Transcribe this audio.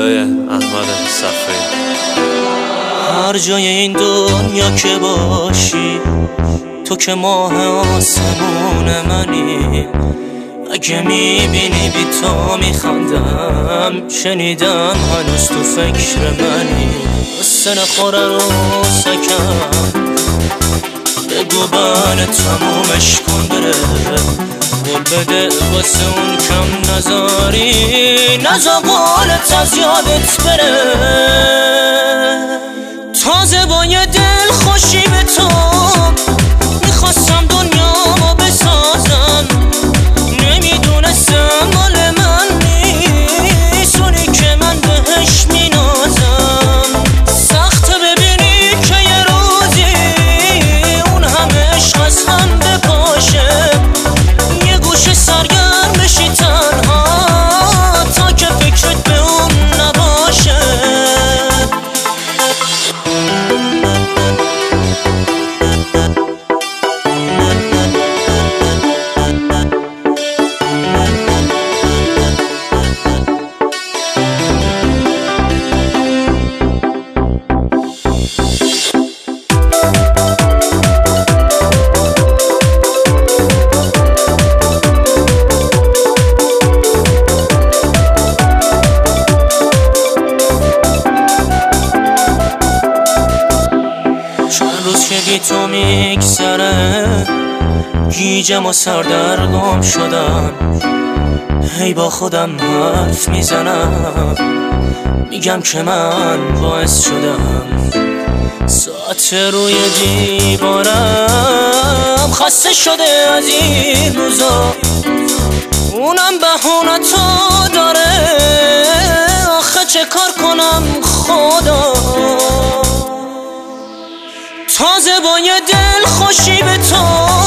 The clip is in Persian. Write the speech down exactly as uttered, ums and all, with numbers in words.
صدای احمد صفایی. هر جای این دنیا که باشی تو که ماه آسمون منی، اگه میبینی بی تو میخندم، شنیدم هنوز تو فکر منی. قصه نخوره رو سکم بگو بله تمومش کن بره، قول بده واسه اون کم نذاری، نزا قولت از یادت بره. تازه با یه دل خوشی به تو میخواستم دنیامو بسازم، نمیدونستم مال من نیست اونی که من بهش مینازم. سخته ببینی که یه روزی اون همه عشق از هم بپاشه، یه گوشه سرگرم بشی تنها تا که فکرت به اون نباشه. روز که بی تو میگذره گیجم و سردرگم شدم، هی با خودم حرف میزنم، میگم که من باعث شدم. ساعت روی دیوارم خسته شده از این روزا، اونم بهونتو داره، آخه چه کار کنم خدا. تازه با یه دل خوشی به تو